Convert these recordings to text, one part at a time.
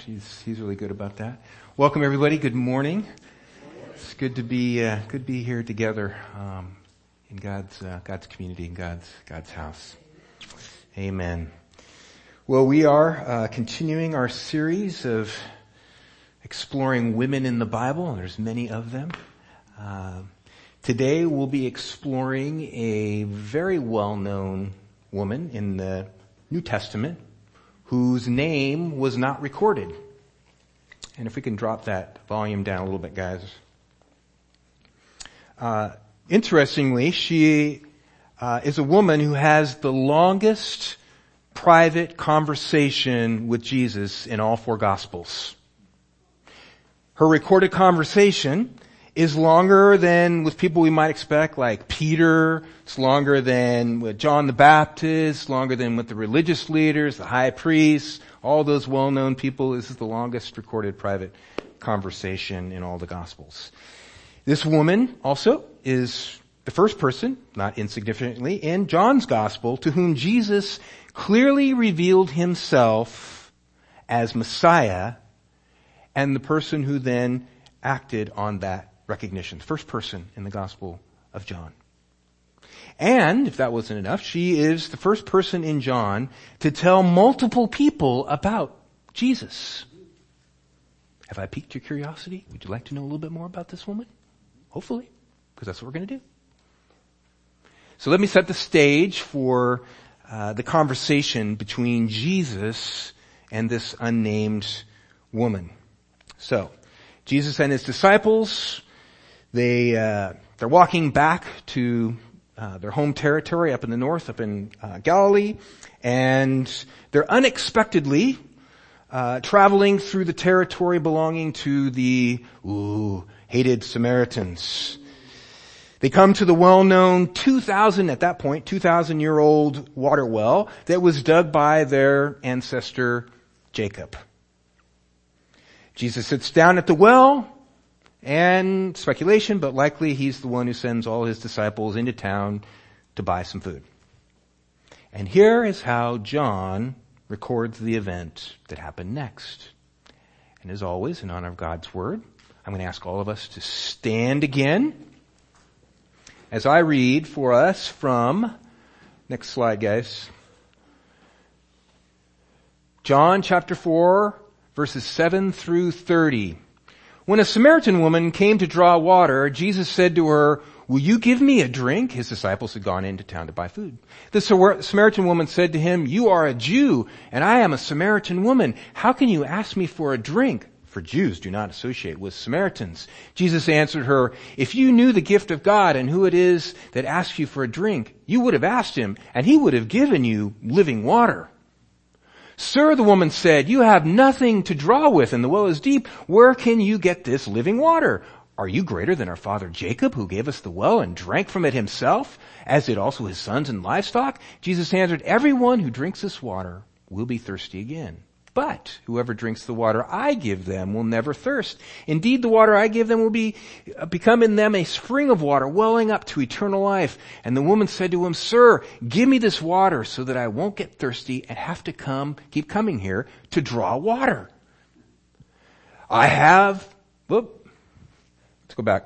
He's really good about that. Welcome everybody. Good morning. It's good to be here together in God's community, in God's house. Amen. Well, we are continuing our series of exploring women in the Bible, and there's many of them. Today we'll be exploring a very well-known woman in the New Testament whose name was not recorded. And if we can drop that volume down a little bit, guys. Interestingly, she is a woman who has the longest private conversation with Jesus in all four Gospels. Her recorded conversation is longer than with people we might expect, like Peter. It's longer than with John the Baptist, longer than with the religious leaders, the high priests, all those well-known people. This is the longest recorded private conversation in all the Gospels. This woman also is the first person, not insignificantly, in John's Gospel to whom Jesus clearly revealed himself as Messiah and the person who then acted on that recognition. The first person in the Gospel of John. And, if that wasn't enough, she is the first person in John to tell multiple people about Jesus. Have I piqued your curiosity? Would you like to know a little bit more about this woman? Hopefully, because that's what we're going to do. So let me set the stage for the conversation between Jesus and this unnamed woman. So, Jesus and his disciples, they're walking back to their home territory up in the north, up in Galilee, and they're unexpectedly traveling through the territory belonging to the hated Samaritans. They come to the well-known 2,000-year-old water well that was dug by their ancestor Jacob. Jesus sits down at the well, and speculation, but likely he's the one who sends all his disciples into town to buy some food. And here is how John records the event that happened next. And as always, in honor of God's word, I'm going to ask all of us to stand again as I read for us from, next slide guys, John chapter 4, verses 7 through 30. When a Samaritan woman came to draw water, Jesus said to her, "Will you give me a drink?" His disciples had gone into town to buy food. The Samaritan woman said to him, "You are a Jew, and I am a Samaritan woman. How can you ask me for a drink?" For Jews do not associate with Samaritans. Jesus answered her, "If you knew the gift of God and who it is that asks you for a drink, you would have asked him, and he would have given you living water." "Sir," the woman said, "you have nothing to draw with, and the well is deep. Where can you get this living water? Are you greater than our father Jacob, who gave us the well and drank from it himself, as did also his sons and livestock?" Jesus answered, "Everyone who drinks this water will be thirsty again. But whoever drinks the water I give them will never thirst. Indeed, the water I give them will become in them a spring of water welling up to eternal life." And the woman said to him, "Sir, give me this water so that I won't get thirsty and have to keep coming here to draw water. Let's go back.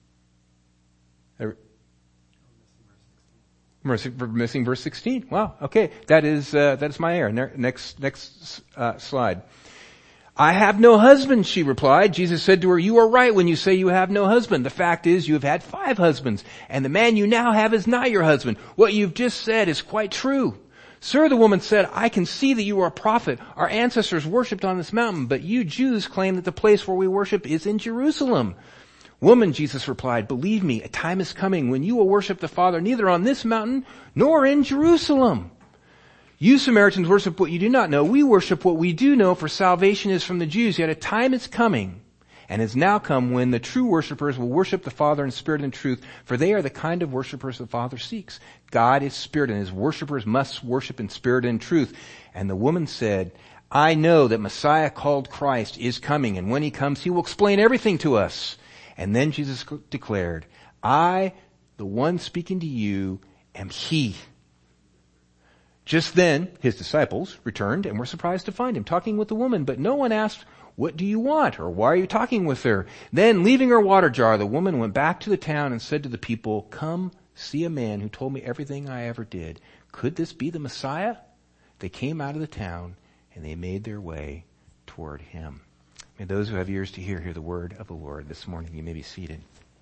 Missing verse 16. Wow. Okay. That is my error. Next slide. "I have no husband," she replied. Jesus said to her, "You are right when you say you have no husband. The fact is you have had 5 husbands, and the man you now have is not your husband. What you've just said is quite true." "Sir," the woman said, "I can see that you are a prophet. Our ancestors worshipped on this mountain, but you Jews claim that the place where we worship is in Jerusalem." "Woman," Jesus replied, "believe me, a time is coming when you will worship the Father neither on this mountain nor in Jerusalem. You Samaritans worship what you do not know. We worship what we do know, for salvation is from the Jews. Yet a time is coming, and has now come, when the true worshipers will worship the Father in spirit and truth, for they are the kind of worshipers the Father seeks. God is spirit, and his worshipers must worship in spirit and truth." And the woman said, "I know that Messiah, called Christ, is coming, and when he comes, he will explain everything to us." And then Jesus declared, "I, the one speaking to you, am he." Just then, his disciples returned and were surprised to find him talking with the woman, but no one asked, "What do you want?" or "Why are you talking with her?" Then, leaving her water jar, the woman went back to the town and said to the people, "Come, see a man who told me everything I ever did. Could this be the Messiah?" They came out of the town and they made their way toward him. May those who have ears to hear the word of the Lord this morning. You may be seated.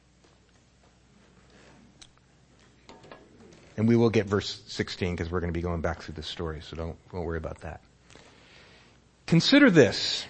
And we will get verse 16 because we're going to be going back through this story, so don't worry about that. Consider this.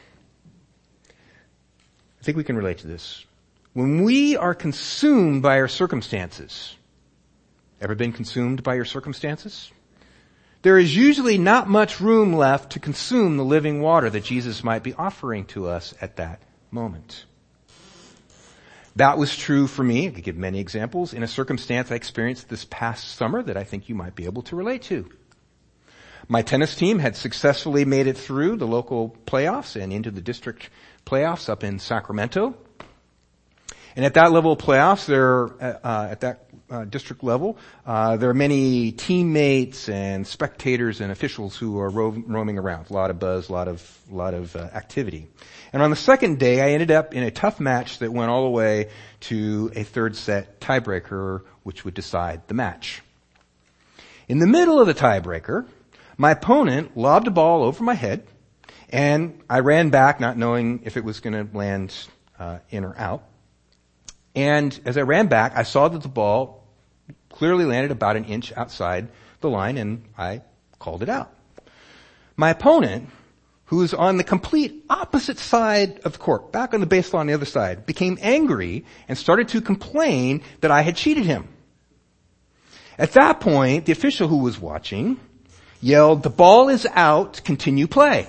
I think we can relate to this. When we are consumed by our circumstances, ever been consumed by your circumstances? There is usually not much room left to consume the living water that Jesus might be offering to us at that moment. That was true for me. I could give many examples in a circumstance I experienced this past summer that I think you might be able to relate to. My tennis team had successfully made it through the local playoffs and into the district playoffs up in Sacramento. And at that level of playoffs, at that district level, there are many teammates and spectators and officials who are roaming around. A lot of buzz, a lot of activity. And on the second day, I ended up in a tough match that went all the way to a third set tiebreaker, which would decide the match. In the middle of the tiebreaker, my opponent lobbed a ball over my head, and I ran back, not knowing if it was going to land in or out. And as I ran back, I saw that the ball clearly landed about an inch outside the line, and I called it out. My opponent, who was on the complete opposite side of the court, back on the baseline on the other side, became angry and started to complain that I had cheated him. At that point, the official who was watching yelled, "The ball is out, continue play."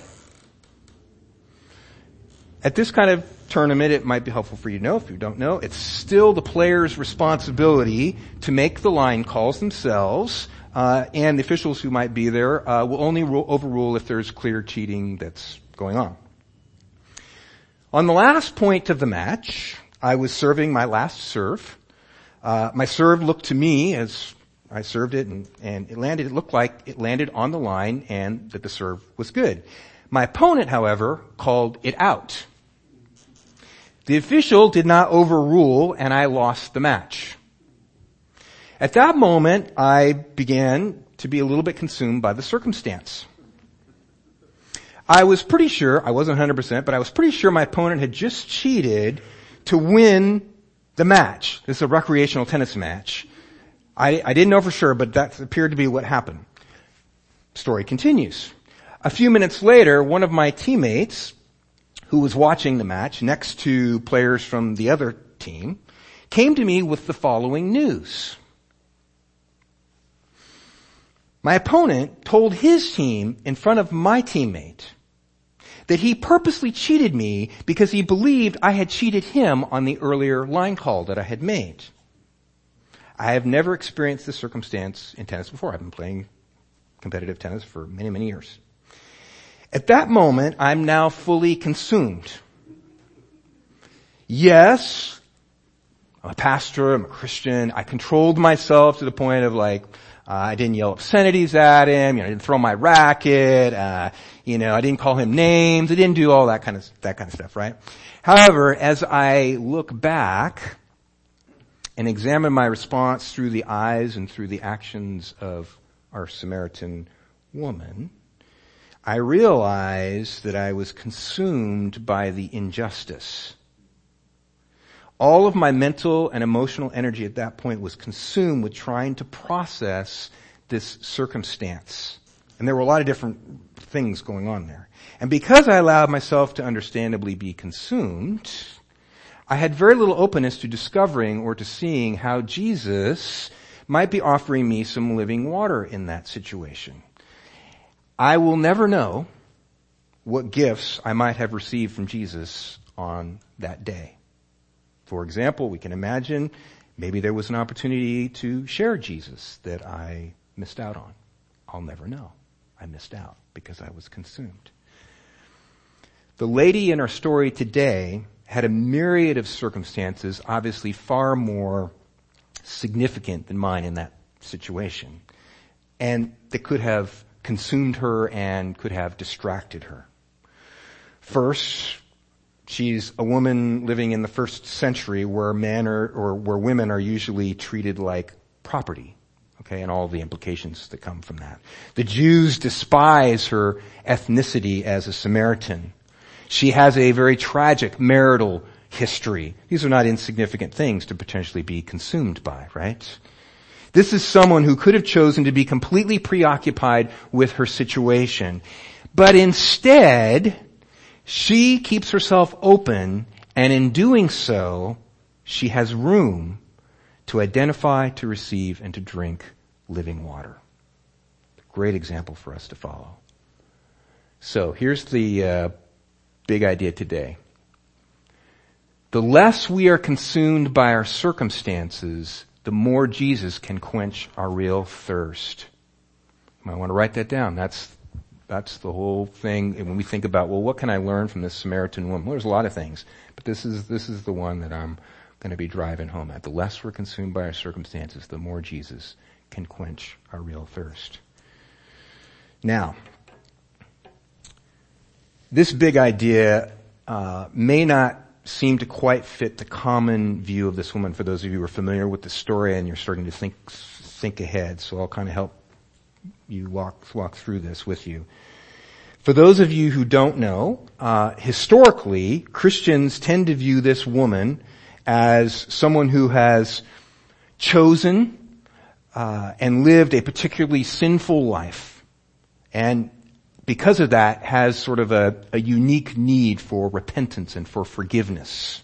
At this kind of tournament, it might be helpful for you to know, if you don't know, it's still the player's responsibility to make the line calls themselves, and the officials who might be there will only overrule if there's clear cheating that's going on. On the last point of the match, I was serving my last serve. My serve looked to me as I served it, and it looked like it landed on the line and that the serve was good. My opponent, however, called it out. The official did not overrule, and I lost the match. At that moment, I began to be a little bit consumed by the circumstance. I was pretty sure, I wasn't 100%, but I was pretty sure my opponent had just cheated to win the match. This is a recreational tennis match. I didn't know for sure, but that appeared to be what happened. Story continues. A few minutes later, one of my teammates, who was watching the match next to players from the other team, came to me with the following news. My opponent told his team in front of my teammate that he purposely cheated me because he believed I had cheated him on the earlier line call that I had made. I have never experienced this circumstance in tennis before. I've been playing competitive tennis for many, many years. At that moment, I'm now fully consumed. Yes, I'm a pastor, I'm a Christian. I controlled myself to the point of I didn't yell obscenities at him, I didn't throw my racket, I didn't call him names, I didn't do all that kind of stuff, right? However, as I look back and examine my response through the eyes and through the actions of our Samaritan woman, I realized that I was consumed by the injustice. All of my mental and emotional energy at that point was consumed with trying to process this circumstance. And there were a lot of different things going on there. And because I allowed myself to understandably be consumed, I had very little openness to discovering or to seeing how Jesus might be offering me some living water in that situation. I will never know what gifts I might have received from Jesus on that day. For example, we can imagine maybe there was an opportunity to share Jesus that I missed out on. I'll never know. I missed out because I was consumed. The lady in our story today had a myriad of circumstances, obviously far more significant than mine in that situation, and that could have consumed her and could have distracted her. First, she's a woman living in the first century where where women are usually treated like property. Okay, and all the implications that come from that. The Jews despise her ethnicity as a Samaritan. She has a very tragic marital history. These are not insignificant things to potentially be consumed by, right? This is someone who could have chosen to be completely preoccupied with her situation. But instead, she keeps herself open, and in doing so, she has room to identify, to receive, and to drink living water. Great example for us to follow. So here's the big idea today. The less we are consumed by our circumstances, the more Jesus can quench our real thirst. You might want to write that down. That's the whole thing. And when we think about, well, what can I learn from this Samaritan woman? Well, there's a lot of things, but this is the one that I'm going to be driving home at. The less we're consumed by our circumstances, the more Jesus can quench our real thirst. Now, this big idea may not seem to quite fit the common view of this woman. For those of you who are familiar with the story and you're starting to think ahead, so I'll kind of help you walk through this with you. For those of you who don't know, historically, Christians tend to view this woman as someone who has chosen and lived a particularly sinful life, and because of that has sort of a unique need for repentance and for forgiveness.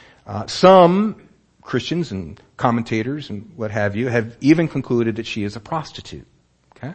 Some Christians and commentators and what have you have even concluded that she is a prostitute. Okay?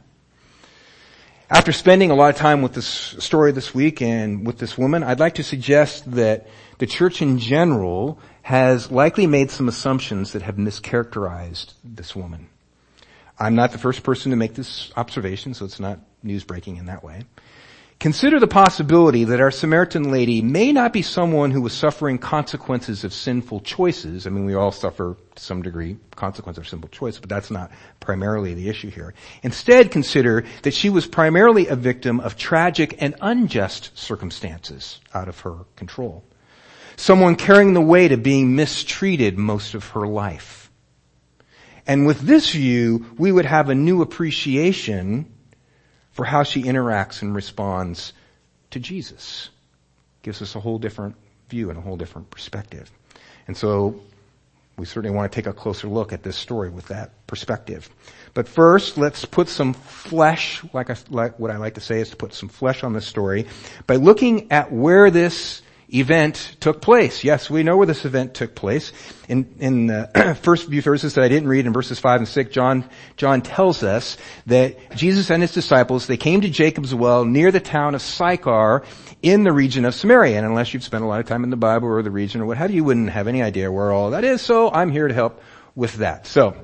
After spending a lot of time with this story this week and with this woman, I'd like to suggest that the church in general has likely made some assumptions that have mischaracterized this woman. I'm not the first person to make this observation, so it's not news breaking in that way. Consider the possibility that our Samaritan lady may not be someone who was suffering consequences of sinful choices. I mean, we all suffer to some degree consequences of sinful choice, but that's not primarily the issue here. Instead, consider that she was primarily a victim of tragic and unjust circumstances out of her control. Someone carrying the weight of being mistreated most of her life. And with this view, we would have a new appreciation for how she interacts and responds to Jesus. Gives us a whole different view and a whole different perspective. And so we certainly want to take a closer look at this story with that perspective. But first, let's put some flesh, like what I like to say is to put some flesh on this story by looking at where this event took place. Yes, we know where this event took place. In the first few verses that I didn't read, in verses 5 and 6, John tells us that Jesus and his disciples, they came to Jacob's well near the town of Sychar in the region of Samaria. And unless you've spent a lot of time in the Bible or the region or what have you, you wouldn't have any idea where all that is. So I'm here to help with that. So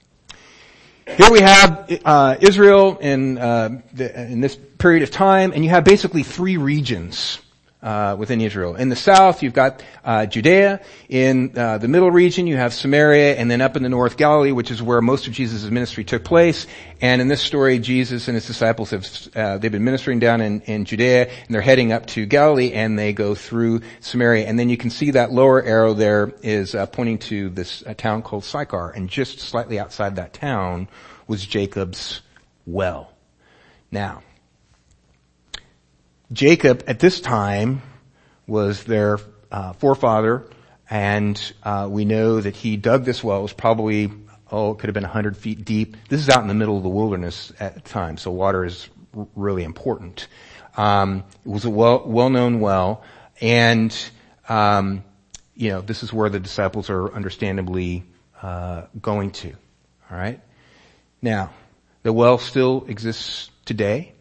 here we have Israel in this period of time, and you have basically three regions within Israel. In the south, you've got Judea. In the middle region, you have Samaria, and then up in the north, Galilee, which is where most of Jesus' ministry took place. And in this story, Jesus and his disciples they've been ministering down in Judea, and they're heading up to Galilee, and they go through Samaria. And then you can see that lower arrow there is pointing to this town called Sychar, and just slightly outside that town was Jacob's well. Now, Jacob at this time was their forefather, and we know that he dug this well. It was probably, it could have been 100 feet deep. This is out in the middle of the wilderness at the time, so water is really important. It was a well-known well, and this is where the disciples are understandably going to. All right. Now, the well still exists today.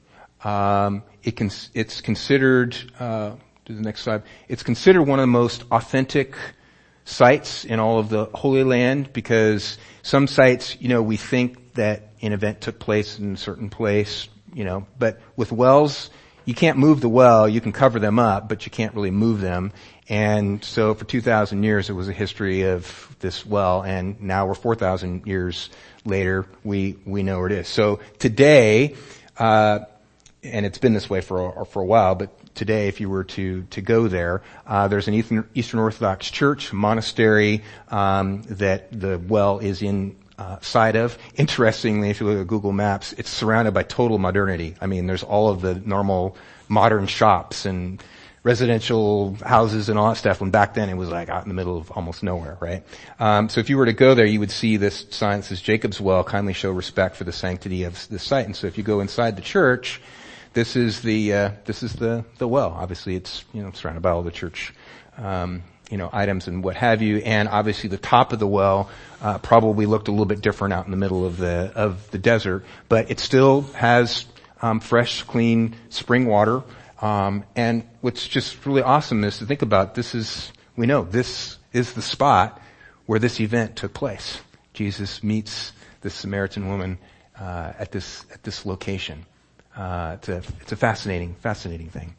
It's considered, to the next slide, it's considered one of the most authentic sites in all of the Holy Land, because some sites, we think that an event took place in a certain place, but with wells, you can't move the well. You can cover them up, but you can't really move them. And so for 2,000 years, it was a history of this well, and now we're 4,000 years later, we know where it is. So today, and it's been this way for a while, but today, if you were to go there, there's an Eastern Orthodox church, monastery, that the well is inside of. Interestingly, if you look at Google Maps, it's surrounded by total modernity. I mean, there's all of the normal modern shops and residential houses and all that stuff, when back then it was like out in the middle of almost nowhere, right? So if you were to go there, you would see this sign that says Jacob's Well, kindly show respect for the sanctity of the site. And so if you go inside the church, this is the well. Obviously it's, surrounded by all the church, items and what have you. And obviously the top of the well, probably looked a little bit different out in the middle of the desert, but it still has, fresh, clean spring water. And what's just really awesome is to think about, this is the spot where this event took place. Jesus meets this Samaritan woman, at this location. It's a fascinating thing.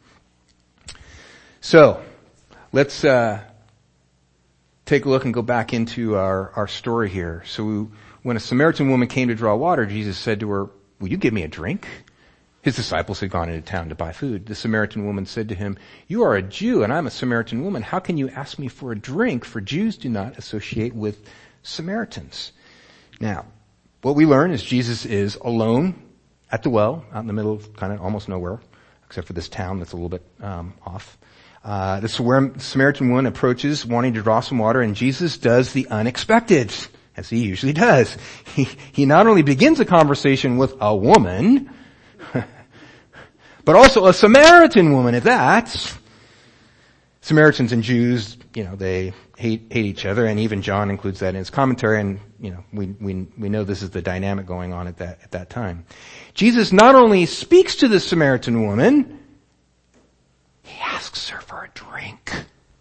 So, let's, take a look and go back into our story here. So when a Samaritan woman came to draw water, Jesus said to her, "Will you give me a drink?" His disciples had gone into town to buy food. The Samaritan woman said to him, "You are a Jew and I'm a Samaritan woman. How can you ask me for a drink? For Jews do not associate with Samaritans." Now, what we learn is Jesus is alone at the well, out in the middle of kind of almost nowhere, except for this town that's a little bit off. The Samaritan woman approaches, wanting to draw some water, and Jesus does the unexpected, as he usually does. He not only begins a conversation with a woman, but also a Samaritan woman at that. Samaritans and Jews, they hate each other, and even John includes that in his commentary, and, we know this is the dynamic going on at that time. Jesus not only speaks to the Samaritan woman, he asks her for a drink.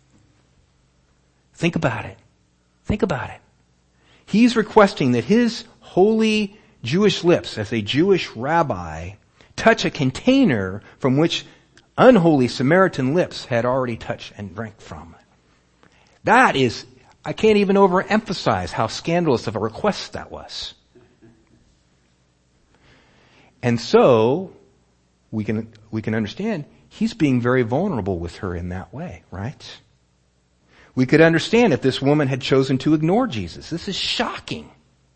Think about it. He's requesting that his holy Jewish lips, as a Jewish rabbi, touch a container from which unholy Samaritan lips had already touched and drank from. That is, I can't even overemphasize how scandalous of a request that was. And so, we can understand, he's being very vulnerable with her in that way, right? We could understand if this woman had chosen to ignore Jesus. This is shocking.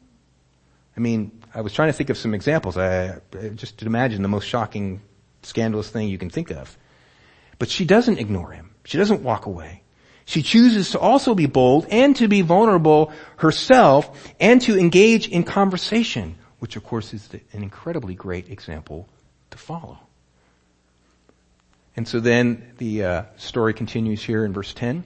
I mean, I was trying to think of some examples. I just to imagine the most shocking, scandalous thing you can think of. But she doesn't ignore him. She doesn't walk away. She chooses to also be bold and to be vulnerable herself and to engage in conversation, which of course is an incredibly great example to follow. And so then the story continues here in verse 10.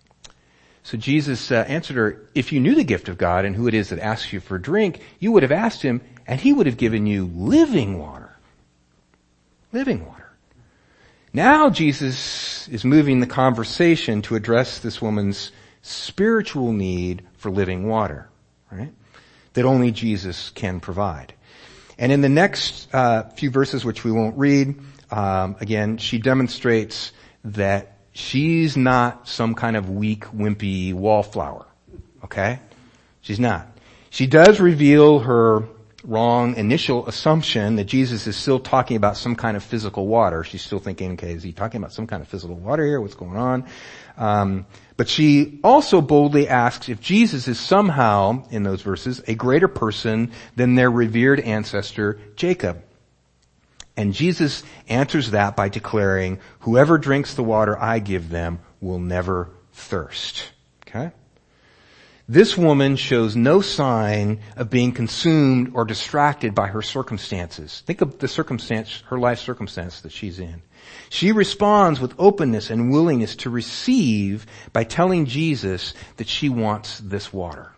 So Jesus answered her, "If you knew the gift of God and who it is that asks you for a drink, you would have asked him and he would have given you living water." Living water. Now Jesus is moving the conversation to address this woman's spiritual need for living water, right? That only Jesus can provide. And in the next few verses, which we won't read, again, she demonstrates that she's not some kind of weak, wimpy wallflower. Okay? She's not. She does reveal her wrong initial assumption that Jesus is still talking about some kind of physical water. She's still thinking, okay, is he talking about some kind of physical water here? What's going on? But she also boldly asks if Jesus is somehow, in those verses, a greater person than their revered ancestor Jacob. And Jesus answers that by declaring, "Whoever drinks the water I give them will never thirst." Okay? This woman shows no sign of being consumed or distracted by her circumstances. Think of the circumstance, her life circumstance that she's in. She responds with openness and willingness to receive by telling Jesus that she wants this water.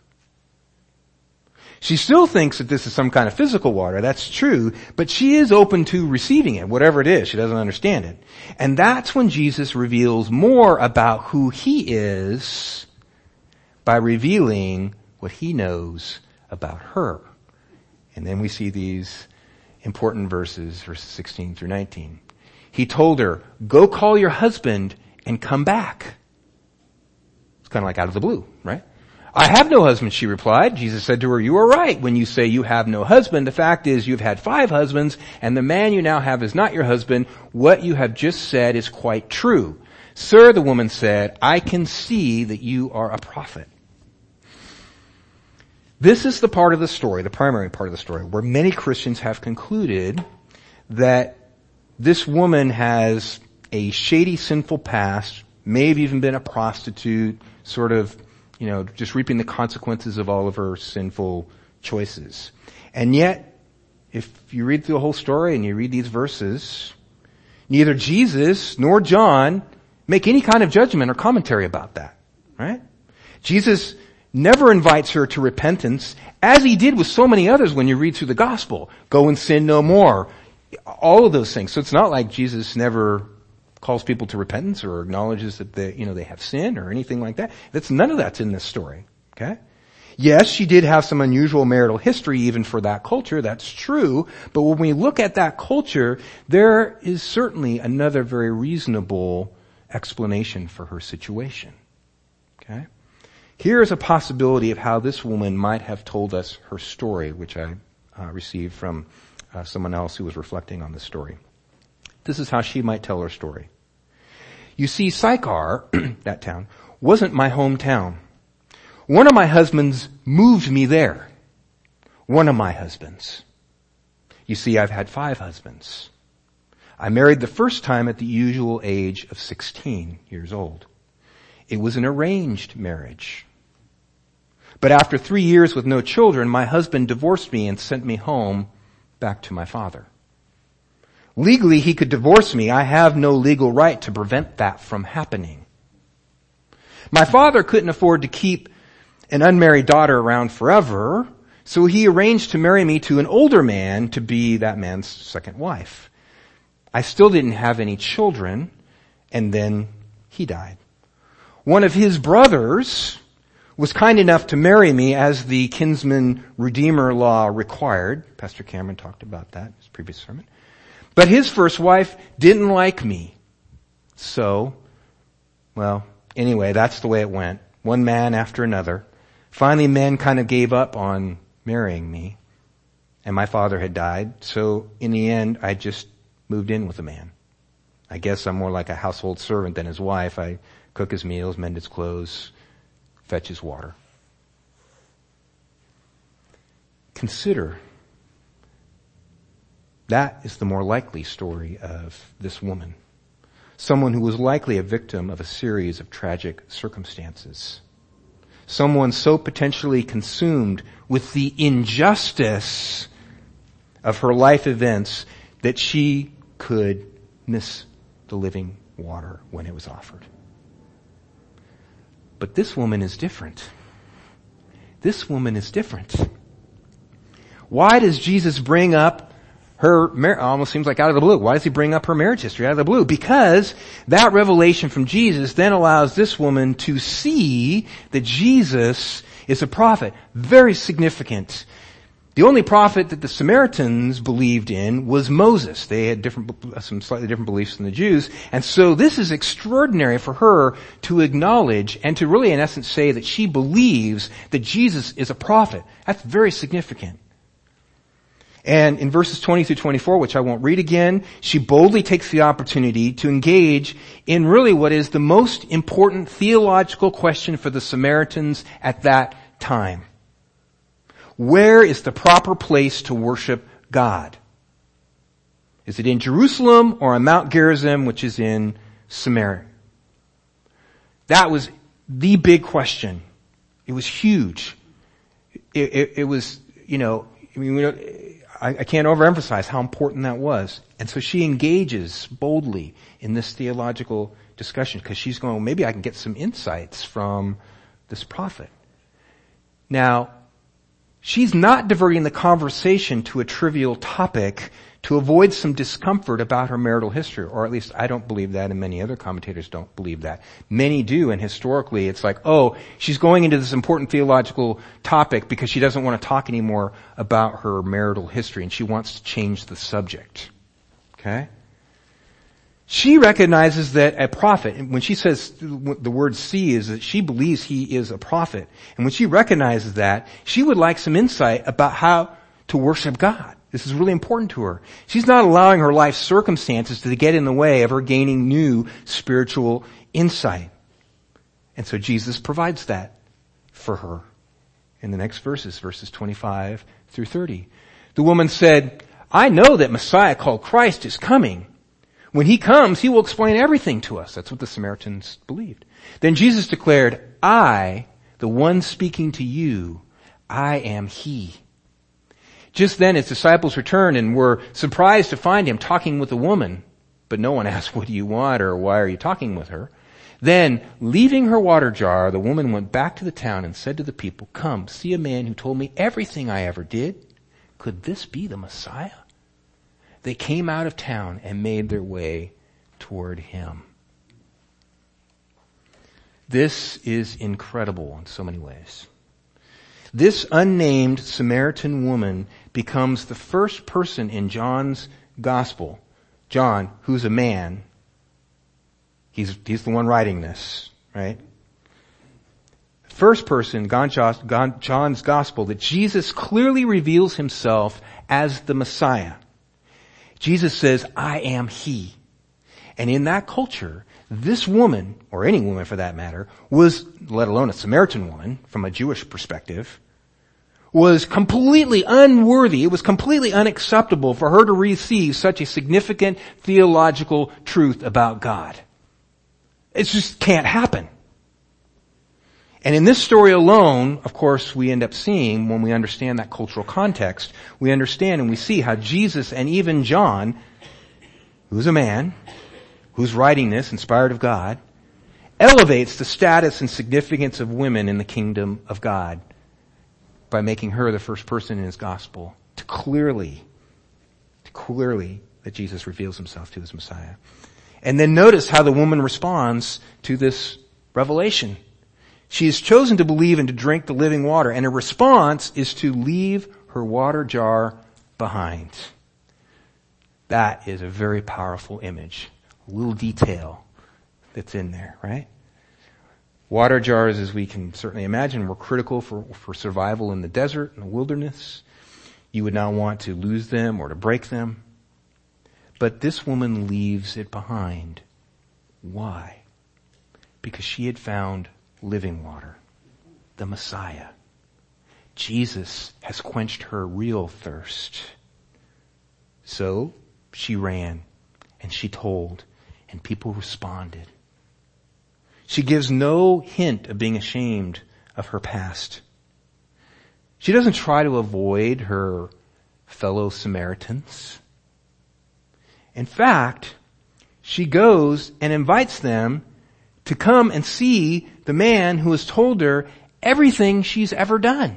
She still thinks that this is some kind of physical water. That's true. But she is open to receiving it, whatever it is. She doesn't understand it. And that's when Jesus reveals more about who he is by revealing what he knows about her. And then we see these important verses 16 through 19. He told her, "Go call your husband and come back." It's kind of like out of the blue, right? I have no husband, she replied. Jesus said to her, you are right when you say you have no husband. The fact is you've had 5 husbands, and the man you now have is not your husband. What you have just said is quite true. Sir, the woman said, I can see that you are a prophet. This is the part of the story, the primary part of the story, where many Christians have concluded that this woman has a shady, sinful past, may have even been a prostitute, sort of, just reaping the consequences of all of her sinful choices. And yet, if you read through the whole story and you read these verses, neither Jesus nor John make any kind of judgment or commentary about that, right? Jesus never invites her to repentance, as he did with so many others when you read through the gospel. Go and sin no more. All of those things. So it's not like Jesus never calls people to repentance or acknowledges that they have sin or anything like that. None of that's in this story. Okay? Yes, she did have some unusual marital history even for that culture. That's true. But when we look at that culture, there is certainly another very reasonable explanation for her situation. Okay? Here is a possibility of how this woman might have told us her story, which I received from someone else who was reflecting on the story. This is how she might tell her story. You see, Sychar, that town, wasn't my hometown. One of my husbands moved me there. One of my husbands. You see, I've had 5 husbands. I married the first time at the usual age of 16 years old. It was an arranged marriage. But after 3 years with no children, my husband divorced me and sent me home back to my father. Legally, he could divorce me. I have no legal right to prevent that from happening. My father couldn't afford to keep an unmarried daughter around forever, so he arranged to marry me to an older man to be that man's second wife. I still didn't have any children, and then he died. One of his brothers was kind enough to marry me as the kinsman redeemer law required. Pastor Cameron talked about that in his previous sermon. But his first wife didn't like me. So, anyway, that's the way it went. One man after another. Finally, men kind of gave up on marrying me. And my father had died. So, in the end, I just moved in with a man. I guess I'm more like a household servant than his wife. I cook his meals, mend his clothes, fetch his water. Consider that is the more likely story of this woman. Someone who was likely a victim of a series of tragic circumstances. Someone so potentially consumed with the injustice of her life events that she could miss the living water when it was offered. But this woman is different. This woman is different. Why does Jesus bring up her, almost seems like out of the blue. Why does he bring up her marriage history out of the blue? Because that revelation from Jesus then allows this woman to see that Jesus is a prophet. Very significant. The only prophet that the Samaritans believed in was Moses. They had some slightly different beliefs than the Jews. And so this is extraordinary for her to acknowledge and to really in essence say that she believes that Jesus is a prophet. That's very significant. And in verses 20 through 24, which I won't read again, she boldly takes the opportunity to engage in really what is the most important theological question for the Samaritans at that time. Where is the proper place to worship God? Is it in Jerusalem or on Mount Gerizim, which is in Samaria? That was the big question. It was huge. It was, I can't overemphasize how important that was. And so she engages boldly in this theological discussion because she's going, well, maybe I can get some insights from this prophet. Now, she's not diverting the conversation to a trivial topic to avoid some discomfort about her marital history, or at least I don't believe that, and many other commentators don't believe that. Many do, and historically it's like, oh, she's going into this important theological topic because she doesn't want to talk anymore about her marital history, and she wants to change the subject. Okay? She recognizes that a prophet, and when she says the word see, is that she believes he is a prophet. And when she recognizes that, she would like some insight about how to worship God. This is really important to her. She's not allowing her life circumstances to get in the way of her gaining new spiritual insight. And so Jesus provides that for her in the next verses 25 through 30. The woman said, I know that Messiah called Christ is coming. When he comes, he will explain everything to us. That's what the Samaritans believed. Then Jesus declared, I, the one speaking to you, I am he. Just then his disciples returned and were surprised to find him talking with a woman. But no one asked, what do you want, or why are you talking with her? Then, leaving her water jar, the woman went back to the town and said to the people, come, see a man who told me everything I ever did. Could this be the Messiah? They came out of town and made their way toward him. This is incredible in so many ways. This unnamed Samaritan woman becomes the first person in John's gospel. John, who's a man, he's the one writing this, right? First person, John's gospel, that Jesus clearly reveals himself as the Messiah. Jesus says, I am he. And in that culture, this woman, or any woman for that matter, was, let alone a Samaritan woman, from a Jewish perspective, was completely unworthy. It was completely unacceptable for her to receive such a significant theological truth about God. It just can't happen. And in this story alone, of course, we end up seeing, when we understand that cultural context, we understand and we see how Jesus and even John, who's a man, who's writing this, inspired of God, elevates the status and significance of women in the kingdom of God by making her the first person in his gospel to clearly that Jesus reveals himself to his Messiah. And then notice how the woman responds to this revelation. She has chosen to believe and to drink the living water, and her response is to leave her water jar behind. That is a very powerful image. A little detail that's in there, right? Water jars, as we can certainly imagine, were critical for survival in the desert and the wilderness. You would not want to lose them or to break them. But this woman leaves it behind. Why? Because she had found living water, the Messiah. Jesus has quenched her real thirst. So she ran and she told, and people responded. She gives no hint of being ashamed of her past. She doesn't try to avoid her fellow Samaritans. In fact, she goes and invites them to come and see the man who has told her everything she's ever done.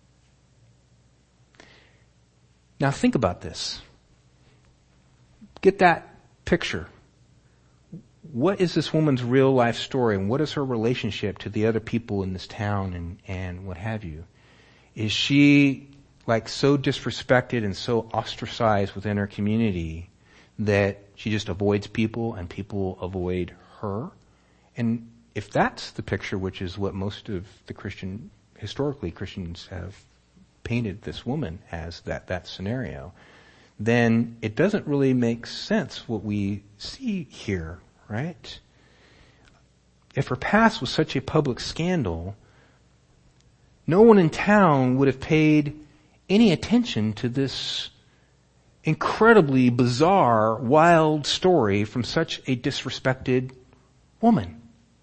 Now think about this. Get that picture. What is this woman's real life story, and what is her relationship to the other people in this town and what have you? Is she like so disrespected and so ostracized within her community that she just avoids people and people avoid her? And if that's the picture, which is what most of the historically Christians have painted this woman as, that scenario, then it doesn't really make sense what we see here, right? If her past was such a public scandal, no one in town would have paid any attention to this incredibly bizarre, wild story from such a disrespected woman.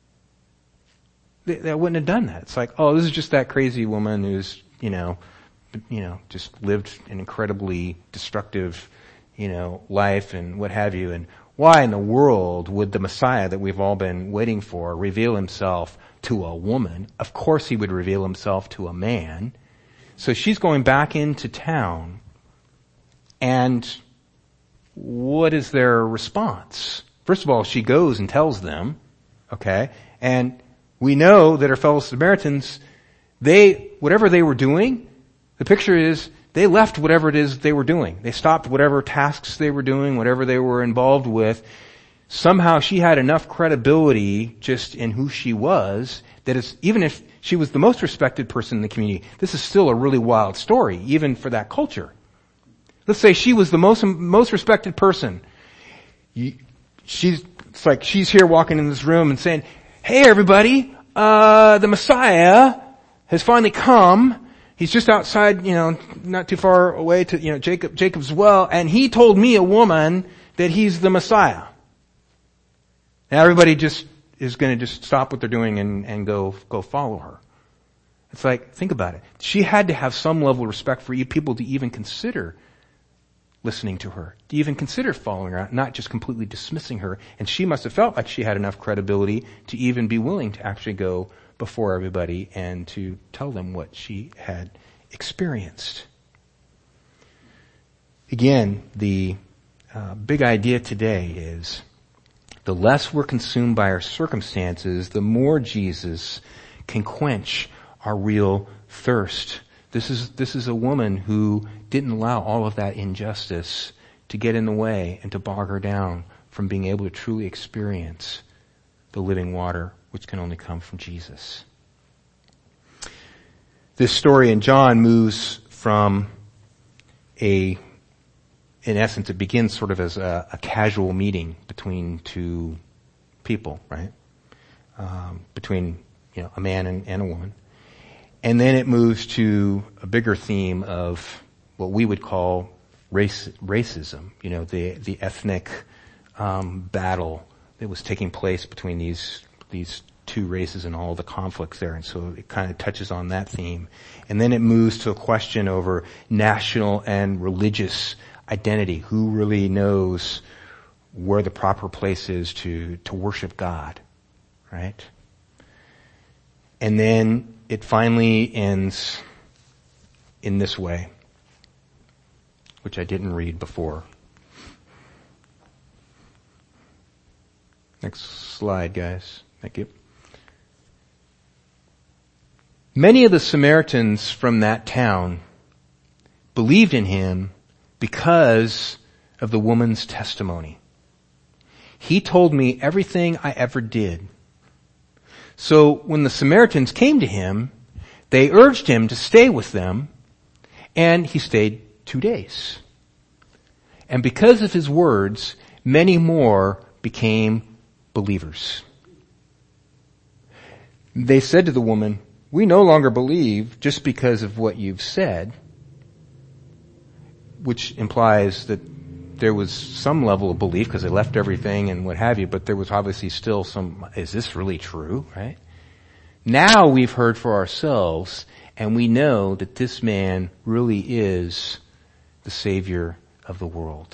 They wouldn't have done that. It's like, oh, this is just that crazy woman who's, just lived an incredibly destructive, life and what have you. And why in the world would the Messiah that we've all been waiting for reveal himself to a woman? Of course he would reveal himself to a man. So she's going back into town. And what is their response? First of all, she goes and tells them, okay? And we know that her fellow Samaritans, whatever they were doing, the picture is they left whatever it is they were doing. They stopped whatever tasks they were doing, whatever they were involved with. somehow she had enough credibility just in who she was that it's, even if she was the most respected person in the community, this is still a really wild story, even for that culture. Let's say she was the most respected person. It's like she's here walking in this room and saying, "Hey everybody, the Messiah has finally come. He's just outside, not too far away to, Jacob's well, and he told me, a woman, that he's the Messiah." Now everybody just is going to just stop what they're doing and go follow her. It's like, think about it. She had to have some level of respect for you people to even consider listening to her, to even consider following her, not just completely dismissing her. And she must have felt like she had enough credibility to even be willing to actually go before everybody and to tell them what she had experienced. Again, the big idea today is the less we're consumed by our circumstances, the more Jesus can quench our real thirst. This is a woman who didn't allow all of that injustice to get in the way and to bog her down from being able to truly experience the living water which can only come from Jesus. This story in John moves from in essence, it begins sort of as a casual meeting between two people, right? Between, a man and a woman. And then it moves to a bigger theme of what we would call racism, the ethnic battle that was taking place between these two races and all the conflicts there. And so it kind of touches on that theme. And then it moves to a question over national and religious identity. Who really knows where the proper place is to worship God, right? And then it finally ends in this way, which I didn't read before. Next slide, guys. Thank you. Many of the Samaritans from that town believed in him because of the woman's testimony. He told me everything I ever did. So when the Samaritans came to him, they urged him to stay with them, and he stayed 2 days. And because of his words, many more became believers. They said to the woman, "We no longer believe just because of what you've said," which implies that there was some level of belief because they left everything and what have you, but there was obviously still some, is this really true, right? Now we've heard for ourselves, and we know that this man really is the Savior of the world.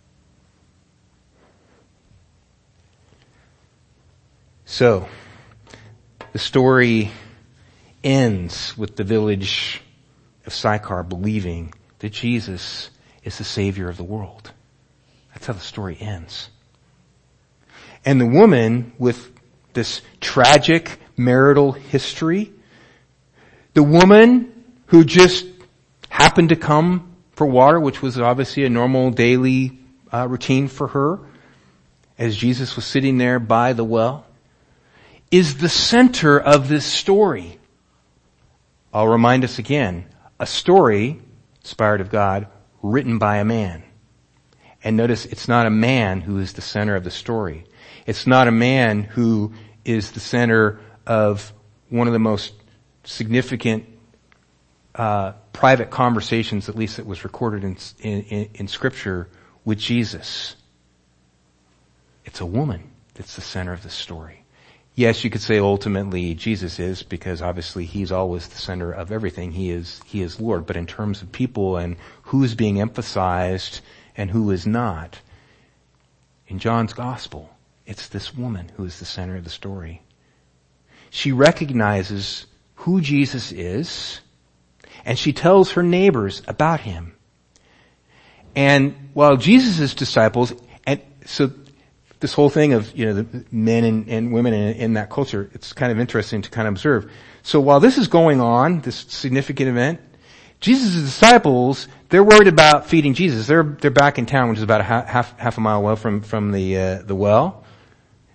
So, the story ends with the village of Sychar believing that Jesus is the Savior of the world. That's how the story ends. And the woman with this tragic marital history, the woman who just happened to come for water, which was obviously a normal daily routine for her, as Jesus was sitting there by the well, is the center of this story. I'll remind us again, a story, inspired of God, written by a man. And notice it's not a man who is the center of the story. It's not a man who is the center of one of the most significant private conversations, at least that was recorded in Scripture, with Jesus. It's a woman that's the center of the story. Yes, you could say ultimately Jesus is, because obviously he's always the center of everything. He is Lord. But in terms of people and who's being emphasized and who is not, in John's gospel, it's this woman who is the center of the story. She recognizes who Jesus is, and she tells her neighbors about him. And while Jesus' disciples, and so this whole thing of, the men and women in that culture, it's kind of interesting to kind of observe. So while this is going on, this significant event, Jesus' disciples, they're worried about feeding Jesus. They're back in town, which is about half a mile away from the well.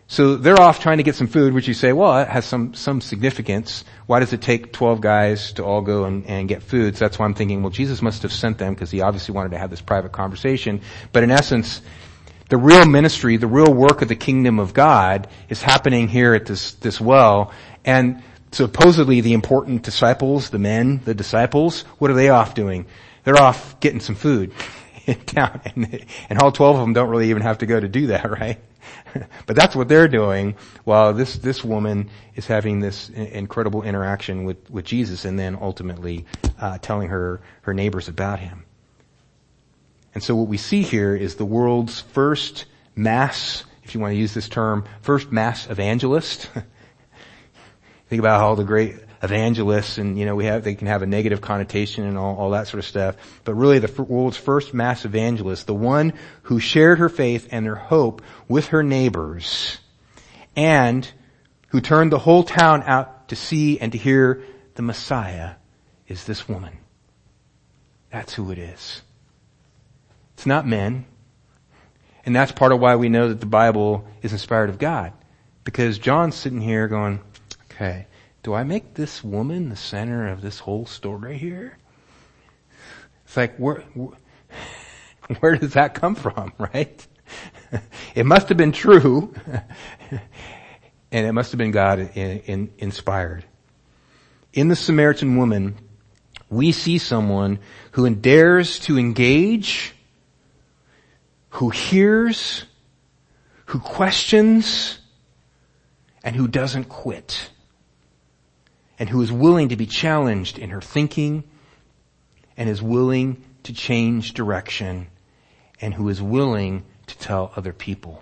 So they're off trying to get some food, which you say, well, it has some significance. Why does it take 12 guys to all go and get food? So that's why I'm thinking, well, Jesus must have sent them because he obviously wanted to have this private conversation. But in essence, the real ministry, the real work of the kingdom of God is happening here at this well. And supposedly the important disciples, the men, the disciples, what are they off doing? They're off getting some food in town. And all 12 of them don't really even have to go to do that, right? But that's what they're doing while this woman is having this incredible interaction with Jesus and then ultimately telling her neighbors about him. And so what we see here is the world's first mass, if you want to use this term, first mass evangelist. Think about all the great evangelists and, they can have a negative connotation and all that sort of stuff. But really the world's first mass evangelist, the one who shared her faith and her hope with her neighbors and who turned the whole town out to see and to hear the Messiah is this woman. That's who it is. It's not men. And that's part of why we know that the Bible is inspired of God. Because John's sitting here going, okay, do I make this woman the center of this whole story here? It's like, where does that come from, right? It must have been true. And it must have been God inspired. In the Samaritan woman, we see someone who dares to engage, who hears, who questions, and who doesn't quit. And who is willing to be challenged in her thinking, and is willing to change direction, and who is willing to tell other people.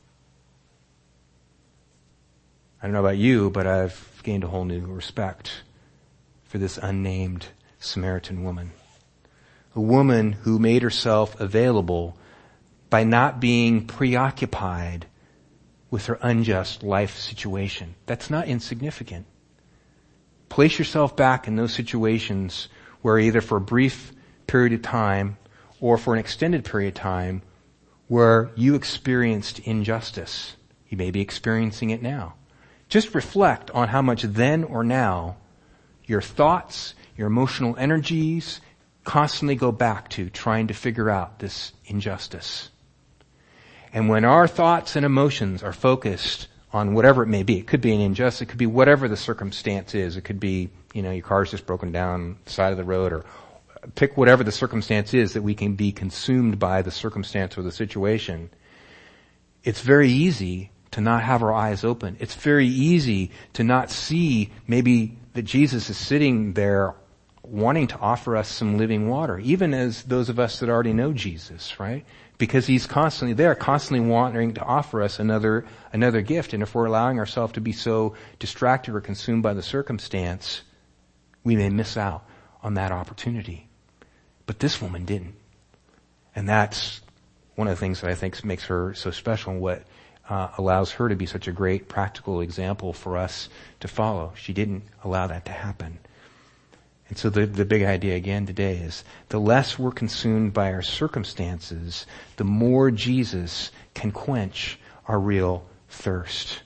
I don't know about you, but I've gained a whole new respect for this unnamed Samaritan woman. A woman who made herself available by not being preoccupied with her unjust life situation. That's not insignificant. Place yourself back in those situations where either for a brief period of time or for an extended period of time where you experienced injustice. You may be experiencing it now. Just reflect on how much then or now your thoughts, your emotional energies constantly go back to trying to figure out this injustice. And when our thoughts and emotions are focused on whatever it may be, it could be an injustice, it could be whatever the circumstance is, it could be, your car's just broken down the side of the road, or pick whatever the circumstance is that we can be consumed by the circumstance or the situation. It's very easy to not have our eyes open. It's very easy to not see maybe that Jesus is sitting there wanting to offer us some living water, even as those of us that already know Jesus, right? Because he's constantly there, constantly wanting to offer us another gift. And if we're allowing ourselves to be so distracted or consumed by the circumstance, we may miss out on that opportunity. But this woman didn't. And that's one of the things that I think makes her so special and what allows her to be such a great practical example for us to follow. She didn't allow that to happen. And so the big idea again today is the less we're consumed by our circumstances, the more Jesus can quench our real thirst.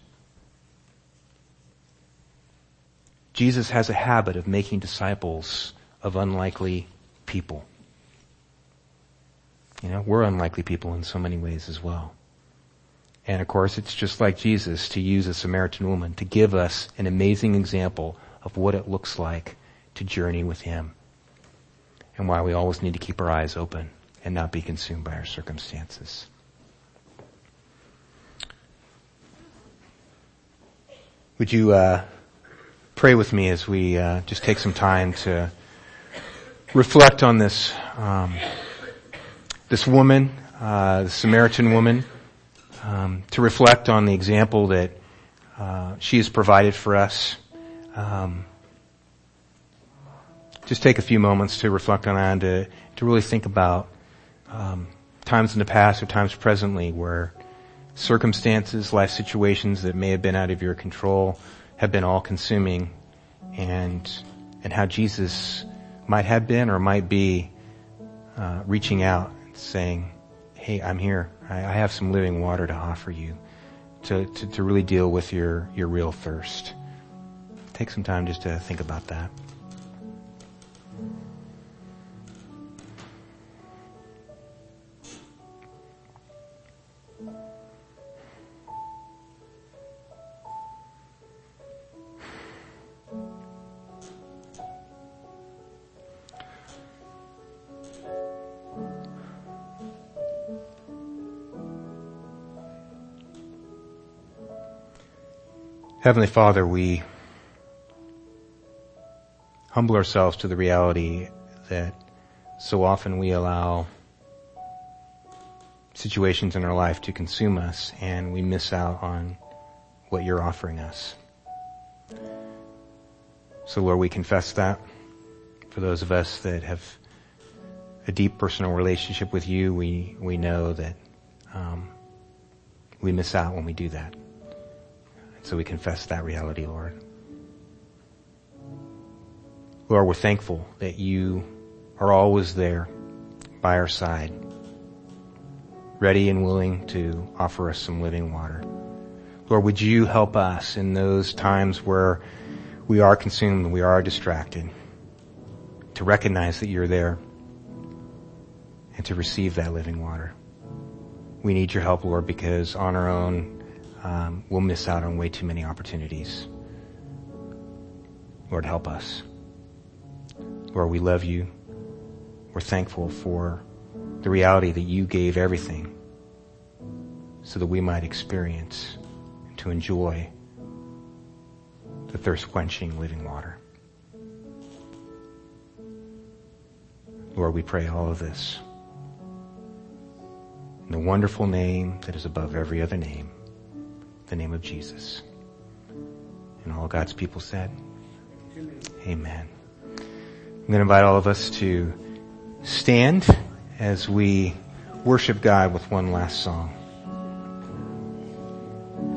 Jesus has a habit of making disciples of unlikely people. We're unlikely people in so many ways as well. And of course, it's just like Jesus to use a Samaritan woman to give us an amazing example of what it looks like to journey with him, and why we always need to keep our eyes open and not be consumed by our circumstances. Would you pray with me as we just take some time to reflect on this this woman, the Samaritan woman, to reflect on the example that she has provided for us. Just take a few moments to reflect on that and to really think about times in the past or times presently where circumstances, life situations that may have been out of your control have been all-consuming, and how Jesus might have been or might be reaching out and saying, hey, I'm here. I have some living water to offer you. to really deal with your real thirst. Take some time just to think about that. Heavenly Father, we humble ourselves to the reality that so often we allow situations in our life to consume us, and we miss out on what you're offering us. So Lord, we confess that. For those of us that have a deep personal relationship with you, we know that we miss out when we do that. So we confess that reality, Lord. Lord, we're thankful that you are always there by our side, ready and willing to offer us some living water. Lord, would you help us in those times where we are consumed and we are distracted to recognize that you're there and to receive that living water. We need your help, Lord, because on our own, we'll miss out on way too many opportunities. Lord, help us. Lord, we love you. We're thankful for the reality that you gave everything so that we might experience and to enjoy the thirst-quenching living water. Lord, we pray all of this in the wonderful name that is above every other name, the name of Jesus. And all God's people said, Amen. I'm going to invite all of us to stand as we worship God with one last song.